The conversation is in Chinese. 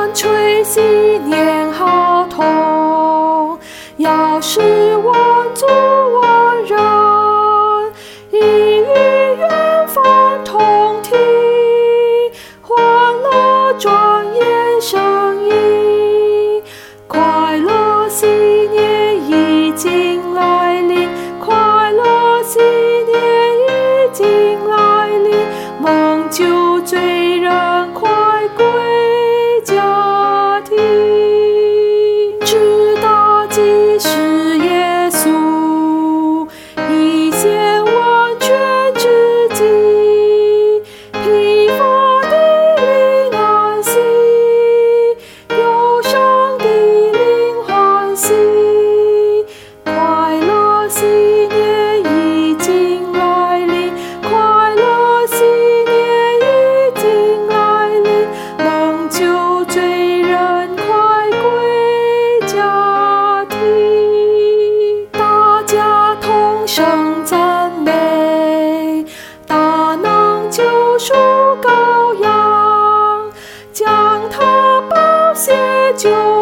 万吹新年号筒，要使万族万人已与远方同听，欢乐转眼声音，快乐新年已经来临，快乐新年已经来临，蒙救罪人快归家庭。知大祭司耶稣以献完全之祭，疲乏的灵安息，忧伤的灵欢喜，快乐新年已经来临，快乐新年已经来临，蒙救罪人快归家庭。大家同声赞美，大能救赎羔羊，将他宝血救